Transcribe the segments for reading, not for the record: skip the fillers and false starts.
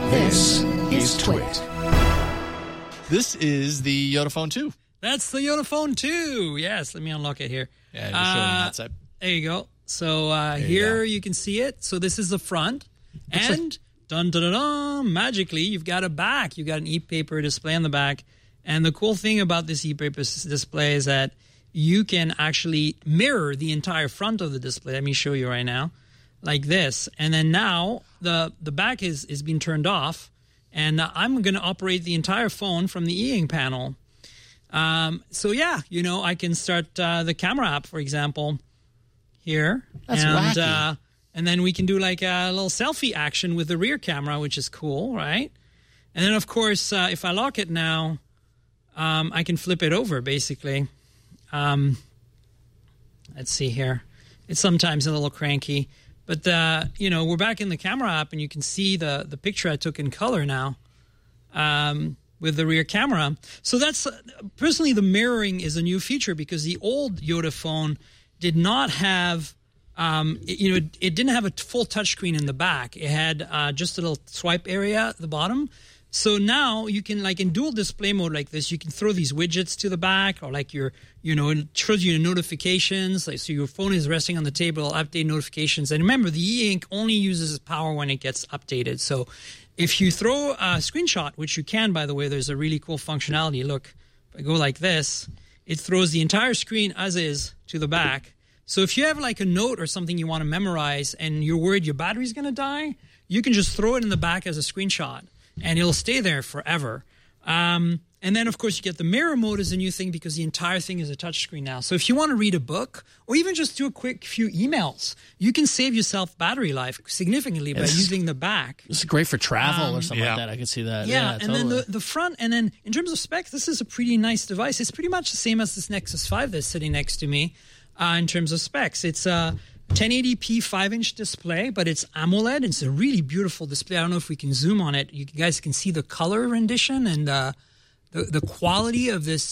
This is Twit. This is the Yodaphone 2. That's the Yodaphone 2. Yes, let me unlock it here. Yeah, just show on that side. There you go. So here you can see it. So this is the front. And dun dun dun dun, magically, you've got a back. You've got an e-paper display on the back. And the cool thing about this e-paper display is that you can actually mirror the entire front of the display. Let me show you right now. Like this. And then now the back is being turned off. And I'm going to operate the entire phone from the e-ink panel. So yeah, I can start the camera app, for example, here. That's wacky. And then we can do like a little selfie action with the rear camera, which is cool, right? And then, of course, if I lock it now, I can flip it over, basically. Let's see here. It's sometimes a little cranky. But, we're back in the camera app, and you can see the picture I took in color now with the rear camera. So that's, personally, the mirroring is a new feature because the old Yodaphone did not have, it didn't have a full touchscreen in the back. It had just a little swipe area at the bottom. So now you can, like in dual display mode like this, you can throw these widgets to the back or like it shows you notifications. Like, so your phone is resting on the table, it'll update notifications. And remember, the e-ink only uses power when it gets updated. So if you throw a screenshot, which you can, by the way, there's a really cool functionality. Look, if I go like this, it throws the entire screen as is to the back. So if you have like a note or something you want to memorize and you're worried your battery's going to die, you can just throw it in the back as a screenshot. And it'll stay there forever. And then, of course, you get the mirror mode as a new thing because the entire thing is a touchscreen now. So if you want to read a book or even just do a quick few emails, you can save yourself battery life significantly by using the back. This is great for travel or something like that. I could see that. Yeah, and totally. Then the front, and then in terms of specs, this is a pretty nice device. It's pretty much the same as this Nexus 5 that's sitting next to me in terms of specs. It's 1080p 5-inch display, but it's AMOLED. It's a really beautiful display. I don't know if we can zoom on it. You guys can see the color rendition and the quality of this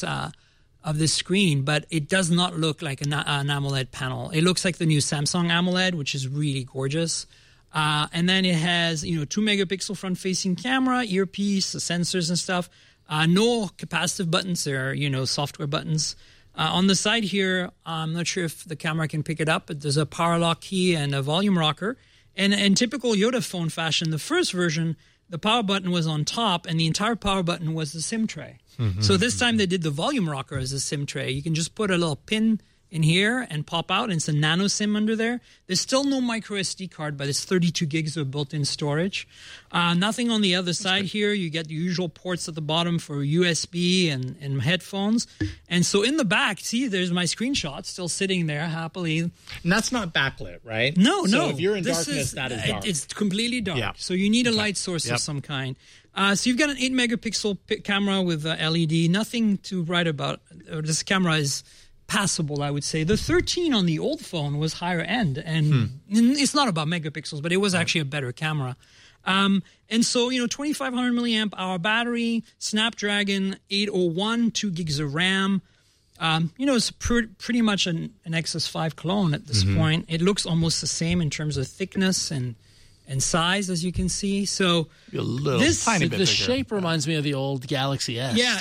screen, but it does not look like an AMOLED panel. It looks like the new Samsung AMOLED, which is really gorgeous. And then it has 2-megapixel front-facing camera, earpiece, the sensors and stuff. No capacitive buttons. They're software buttons. On the side here, I'm not sure if the camera can pick it up, but there's a power lock key and a volume rocker. And in typical Yodaphone fashion, the first version, the power button was on top, and the entire power button was the SIM tray. Mm-hmm. So this time they did the volume rocker as a SIM tray. You can just put a little pin in here and pop out, and it's a nano SIM under there. There's still no micro SD card, but it's 32 gigs of built-in storage. Nothing on the other side here. You get the usual ports at the bottom for USB and headphones. And so in the back, see, there's my screenshot still sitting there happily. And that's not backlit, right? No. So if you're in darkness, that is dark. It's completely dark. Yeah. So you need a light source of some kind. So you've got an 8-megapixel camera with LED. Nothing to write about. This camera is passable, I would say. The 13 on the old phone was higher end, and it's not about megapixels, but it was actually a better camera. And so, 2,500 milliamp hour battery, Snapdragon 801, 2 gigs of RAM. It's pretty much an Nexus 5 clone at this point. It looks almost the same in terms of thickness and size, as you can see. So tiny bit bigger. Shape reminds me of the old Galaxy S. Yeah,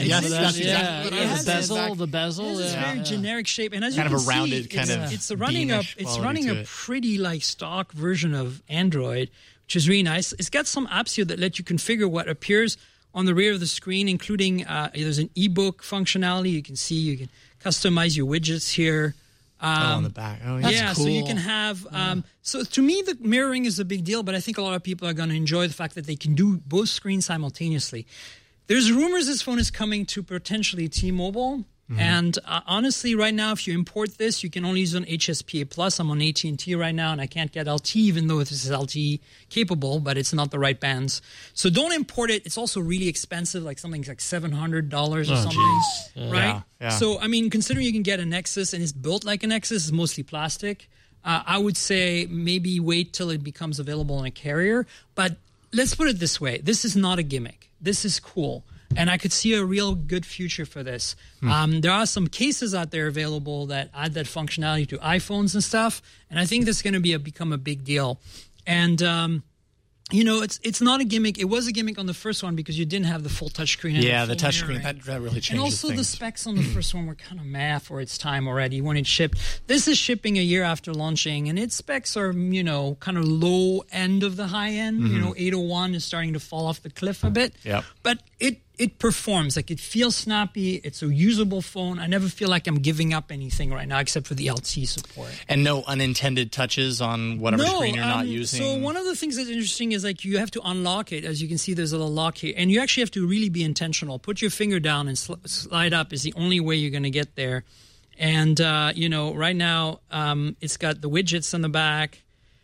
the bezel. This is very generic shape, and as kind you of can a rounded see, kind of it's running a pretty like stock version of Android, which is really nice. It's got some apps here that let you configure what appears on the rear of the screen, including there's an ebook functionality. You can see you can customize your widgets here. On the back. Oh, yeah. Cool. So you can have. So to me, the mirroring is a big deal, but I think a lot of people are going to enjoy the fact that they can do both screens simultaneously. There's rumors this phone is coming to potentially T-Mobile. And honestly, right now, if you import this, you can only use it on HSPA Plus. I'm on AT&T right now, and I can't get LTE, even though this is LTE capable, but it's not the right bands. So don't import it. It's also really expensive, like something like $700 or something, right? Yeah. So, I mean, considering you can get a Nexus and it's built like a Nexus, it's mostly plastic, I would say maybe wait till it becomes available on a carrier. But let's put it this way. This is not a gimmick. This is cool. And I could see a real good future for this. There are some cases out there available that add that functionality to iPhones and stuff. And I think this is going to become a big deal. And it's not a gimmick. It was a gimmick on the first one because you didn't have the full touchscreen. Yeah, the touchscreen, that really changed. And also things. the specs on the first one were kind of meh for its time already when it shipped. This is shipping a year after launching, and its specs are, kind of low end of the high end. 801 is starting to fall off the cliff a bit. Yep. But it performs. Like, it feels snappy. It's a usable phone. I never feel like I'm giving up anything right now except for the LTE support. And no unintended touches on whatever screen you're not using? So one of the things that's interesting is, like, you have to unlock it. As you can see, there's a little lock here. And you actually have to really be intentional. Put your finger down and slide up is the only way you're going to get there. And, right now, it's got the widgets on the back.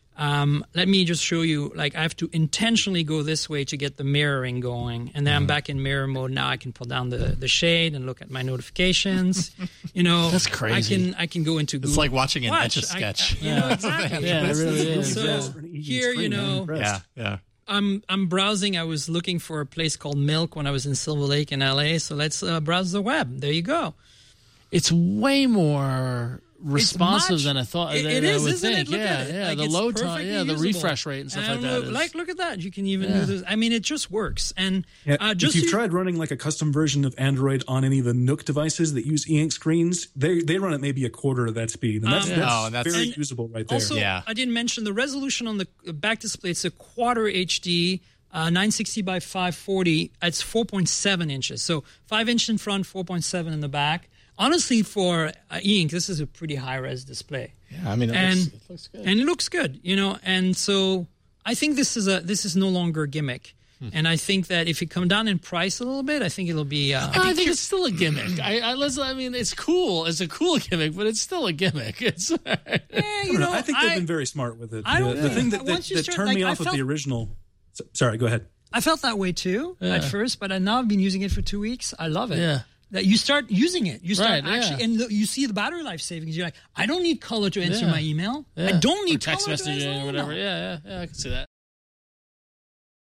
Let me just show you, like, I have to intentionally go this way to get the mirroring going, and then I'm back in mirror mode. Now I can pull down the shade and look at my notifications. That's crazy. I can go into Google. It's like watching an Etch-a-Sketch. Exactly. Yeah, it really is. So here, Yeah. I'm browsing. I was looking for a place called Milk when I was in Silver Lake in LA. So let's browse the web. There you go. It's way more responsive than I thought. It is, isn't think. it? Look at it. Like, the load time, the refresh rate and stuff like that. Look at that. You can even do this. I mean, it just works. And if you've tried running like a custom version of Android on any of the Nook devices that use e-ink screens, they run at maybe a quarter of that speed, and that's very usable right there. Also, I didn't mention the resolution on the back display. It's a Quater HD. 960 by 540. It's 4.7 inches. So 5 inch in front, 4.7 in the back. Honestly, for e-ink, this is a pretty high-res display. Yeah, I mean, it looks good. And it looks good, And so I think this is no longer a gimmick. And I think that if it come down in price a little bit, I think it'll be. I think it's still a gimmick. I mean, it's cool. It's a cool gimmick, but it's still a gimmick. It's. I think they've been very smart with it. The thing that turned me off of the original. Sorry, go ahead. I felt that way too at first, but now I've been using it for 2 weeks. I love it. Yeah. That you start using it. You start and you see the battery life savings. You're like, I don't need color to answer my email. I don't need text color messaging or whatever. Yeah, I can see that.